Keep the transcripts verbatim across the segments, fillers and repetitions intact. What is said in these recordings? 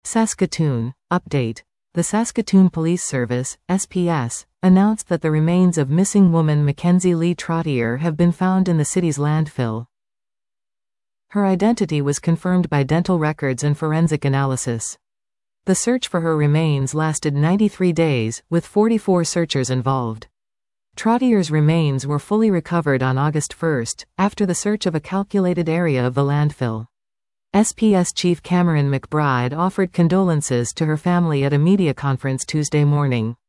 Saskatoon. Update. The Saskatoon Police Service, S P S, announced that the remains of missing woman Mackenzie Lee Trottier have been found in the city's landfill. Her identity was confirmed by dental records and forensic analysis. The search for her remains lasted ninety-three days, with forty-four searchers involved. Trottier's remains were fully recovered on August first, after the search of a calculated area of the landfill. S P S Chief Cameron McBride offered condolences to her family at a media conference Tuesday morning.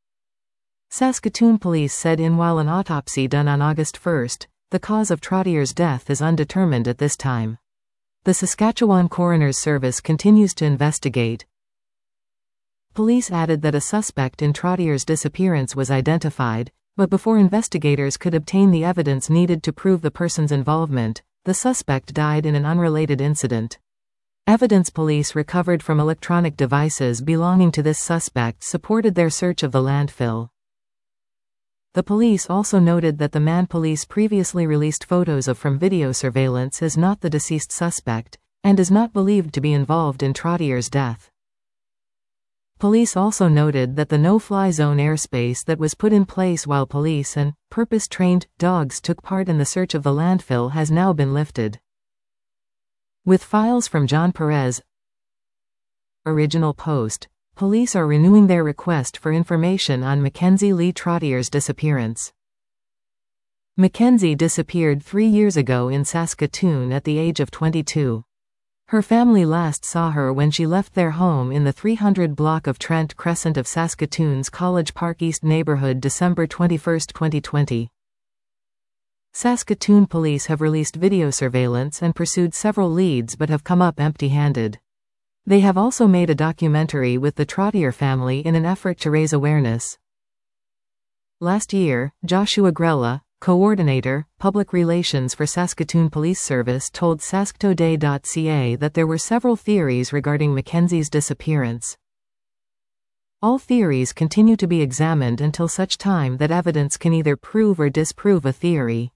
Saskatoon police said in while an autopsy done on August first, the cause of Trottier's death is undetermined at this time. The Saskatchewan Coroner's Service continues to investigate. Police added that a suspect in Trottier's disappearance was identified, but before investigators could obtain the evidence needed to prove the person's involvement, the suspect died in an unrelated incident. Evidence police recovered from electronic devices belonging to this suspect supported their search of the landfill. The police also noted that the man police previously released photos of from video surveillance is not the deceased suspect, and is not believed to be involved in Trottier's death. Police also noted that the no-fly zone airspace that was put in place while police and purpose-trained dogs took part in the search of the landfill has now been lifted. With files from John Perez. Original post. Police are renewing their request for information on Mackenzie Lee Trottier's disappearance. Mackenzie disappeared three years ago in Saskatoon at the age of twenty-two. Her family last saw her when she left their home in the three hundred block of Trent Crescent of Saskatoon's College Park East neighborhood December twenty-first, twenty twenty. Saskatoon police have released video surveillance and pursued several leads but have come up empty-handed. They have also made a documentary with the Trottier family in an effort to raise awareness. Last year, Joshua Grella, Coordinator, Public Relations for Saskatoon Police Service told sask today dot c a that there were several theories regarding Mackenzie's disappearance. All theories continue to be examined until such time that evidence can either prove or disprove a theory.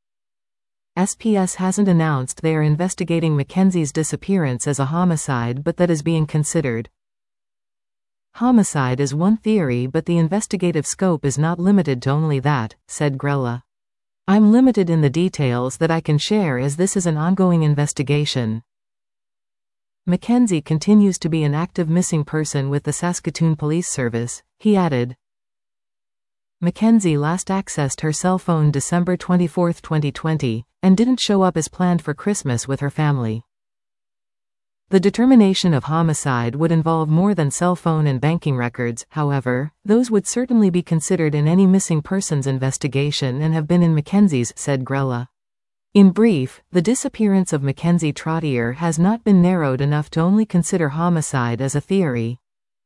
S P S hasn't announced they are investigating Mackenzie's disappearance as a homicide but that is being considered. Homicide is one theory but the investigative scope is not limited to only that, said Grella. I'm limited in the details that I can share as this is an ongoing investigation. Mackenzie continues to be an active missing person with the Saskatoon Police Service, he added. Mackenzie last accessed her cell phone December twenty-fourth, twenty twenty, and didn't show up as planned for Christmas with her family. The determination of homicide would involve more than cell phone and banking records, however, those would certainly be considered in any missing persons investigation and have been in Mackenzie's, said Grella. In brief, the disappearance of Mackenzie Trottier has not been narrowed enough to only consider homicide as a theory.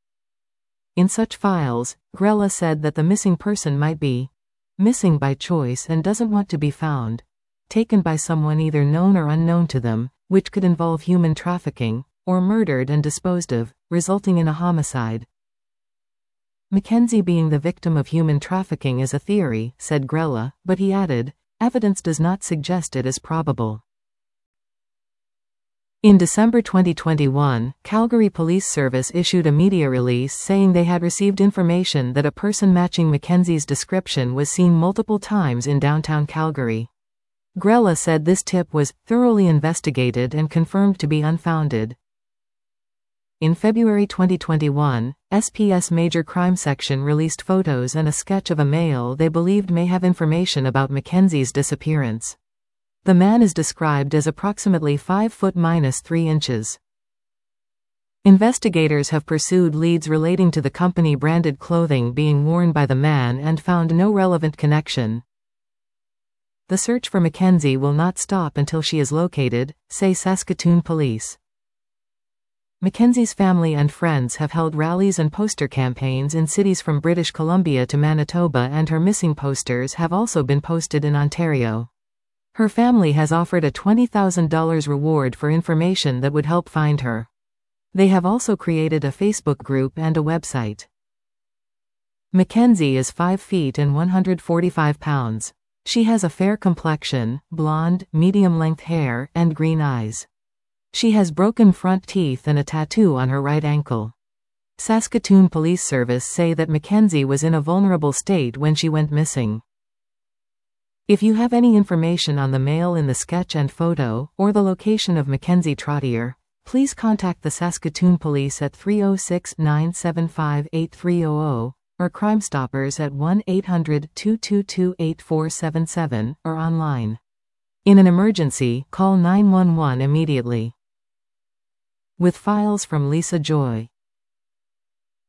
In such files, Grella said that the missing person might be missing by choice and doesn't want to be found, taken by someone either known or unknown to them, which could involve human trafficking, or murdered and disposed of, resulting in a homicide. Mackenzie being the victim of human trafficking is a theory, said Grella, but he added, evidence does not suggest it is probable. In December twenty twenty-one, Calgary Police Service issued a media release saying they had received information that a person matching Mackenzie's description was seen multiple times in downtown Calgary. Grella said this tip was thoroughly investigated and confirmed to be unfounded. In February twenty twenty-one, S P S Major Crime Section released photos and a sketch of a male they believed may have information about Mackenzie's disappearance. The man is described as approximately five foot minus three inches. Investigators have pursued leads relating to the company-branded clothing being worn by the man and found no relevant connection. The search for Mackenzie will not stop until she is located, say Saskatoon Police. Mackenzie's family and friends have held rallies and poster campaigns in cities from British Columbia to Manitoba, and her missing posters have also been posted in Ontario. Her family has offered a twenty thousand dollars reward for information that would help find her. They have also created a Facebook group and a website. Mackenzie is five feet and one hundred forty-five pounds. She has a fair complexion, blonde, medium-length hair, and green eyes. She has broken front teeth and a tattoo on her right ankle. Saskatoon Police Service say that Mackenzie was in a vulnerable state when she went missing. If you have any information on the male in the sketch and photo, or the location of Mackenzie Trottier, please contact the Saskatoon Police at three oh six, nine seven five, eight three zero zero, or Crime Stoppers at one eight hundred, two two two, eight four seven seven, or online. In an emergency, call nine one one immediately. With files from Lisa Joy.